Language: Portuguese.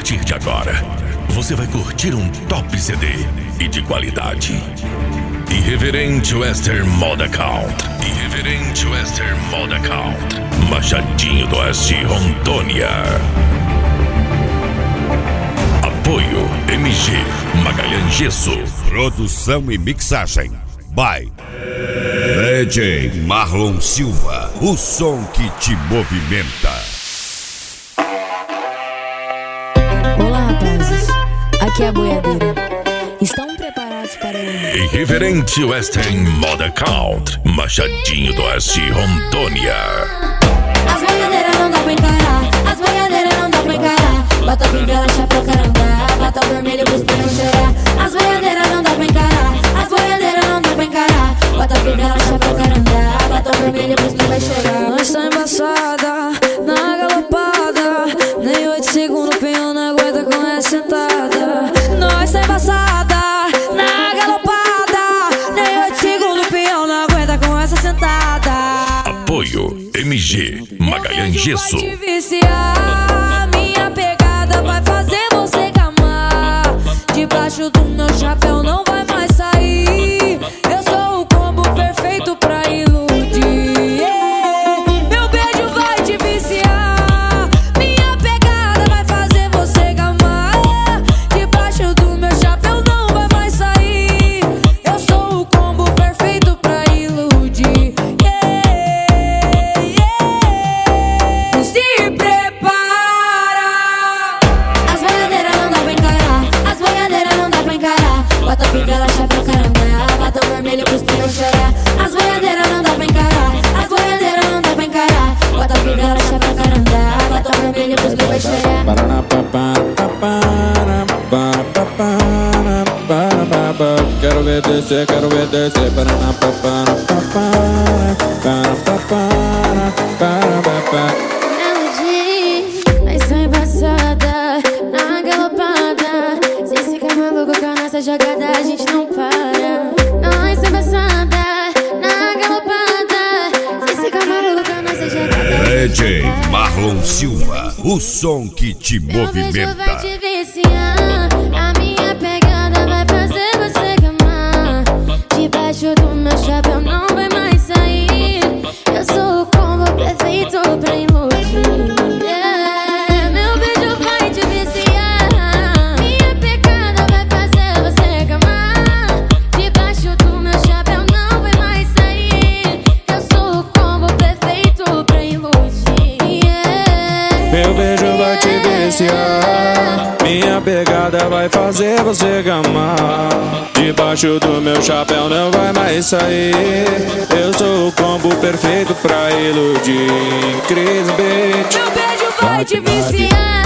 partir de agora, você vai curtir um top CD e de qualidade. Irreverente Western Moda Country. Irreverente Western Moda Country. Machadinho do Oeste, Rondônia. Apoio MG Magalhães Gesso. Produção e mixagem by DJ Marlon Silva. O som que te movimenta. Olá, rapazes. Aqui é a boiadeira. Estão preparados para o Irreverente Western Moda Country. Machadinho do Oeste, Rondônia. As boiadeiras não dá pra encarar. As boiadeiras não dá pra encarar. Bota a fivela, chapéu, carandá. Bota o vermelho pros pinos cheirar. As boiadeiras não dá pra encarar. As boiadeiras não dá pra encarar. Bota a fivela, chapéu, carandá. Bota o vermelho pros pinos cheirar. Nós tá embaçada, na galopada. Nem 8 segundos o pinhão não aguenta com essa sentada. Nós tá embaçada, na galopada. Nem 8 segundos o pinhão não aguenta com essa sentada. Apoio MG Magalhães Gesso. Vai te viciar, minha pegada vai fazer você gamar. Debaixo do meu chapéu não vai mais sair. Eu sou o combo perfeito pra iludir. Meu beijo vai te viciar, minha pegada vai fazer você gamar. Debaixo do meu chapéu não vai mais sair. Eu sou o combo perfeito pra iludir. Se prepara. As boiadeiras não dá pra encarar. As boiadeiras não dá pra encarar. Bota a fivela, chapéu, carandá. Bota o vermelho pros pinos chorar. As boiadeiras não dá pra encarar. As boiadeiras não dá pra encarar. Bota a fivela, chapéu, carandá. Bota o vermelho pros pinos chorar. Quero ver descer, quero ver descer. Nós tá embaçada, na galopada. Sem ficar maluco com a nossa jogada, a gente não para. Nós tá embaçada, na galopada. Sem ficar maluco com a nossa jogada. DJ Marlon Silva. O som que te Meu beijo vai movimenta. te viciar. A minha pegada vai fazer você gamar. Debaixo do meu chapéu não vai mais sair. Eu sou o combo perfeito pra iludir. Meu beijo vai te viciar. Minha pegada vai fazer você gamar. Debaixo do meu chapéu não vai mais sair. Eu sou o combo perfeito pra iludir. Meu beijo vai te viciar, minha pegada vai fazer você gamar. Debaixo do meu chapéu não vai mais sair. Eu sou o combo perfeito pra iludir. Cris Beat. Meu beijo vai te viciar.